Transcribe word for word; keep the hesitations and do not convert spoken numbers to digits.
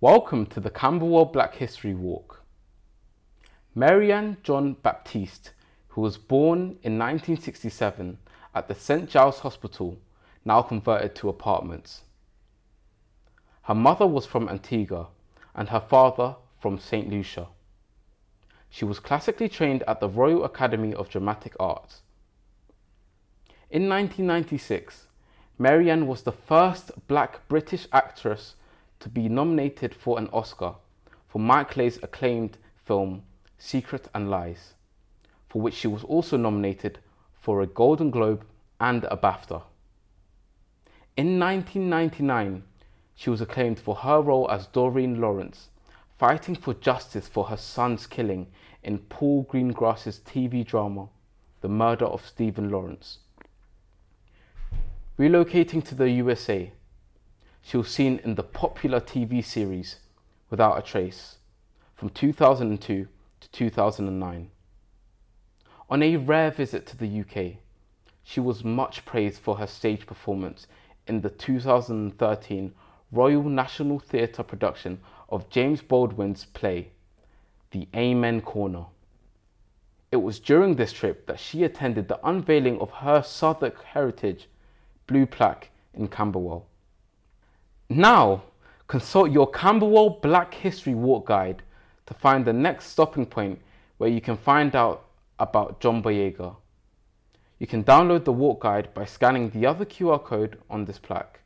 Welcome to the Camberwell Black History Walk. Marianne John Baptiste, who was born in nineteen sixty-seven at the Saint Giles Hospital, now converted to apartments. Her mother was from Antigua and her father from Saint Lucia. She was classically trained at the Royal Academy of Dramatic Arts. In nineteen ninety-six, Marianne was the first black British actress to be nominated for an Oscar for Mike Leigh's acclaimed film Secret and Lies, for which she was also nominated for a Golden Globe and a BAFTA. In nineteen ninety-nine, she was acclaimed for her role as Doreen Lawrence, fighting for justice for her son's killing in Paul Greengrass's T V drama The Murder of Stephen Lawrence. Relocating to the U S A, she was seen in the popular T V series Without a Trace from two thousand two to two thousand nine. On a rare visit to the U K, she was much praised for her stage performance in the two thousand thirteen Royal National Theatre production of James Baldwin's play, The Amen Corner. It was during this trip that she attended the unveiling of her Southwark Heritage blue plaque in Camberwell. Now, consult your Camberwell Black History Walk guide to find the next stopping point where you can find out about John Boyega. You can download the walk guide by scanning the other Q R code on this plaque.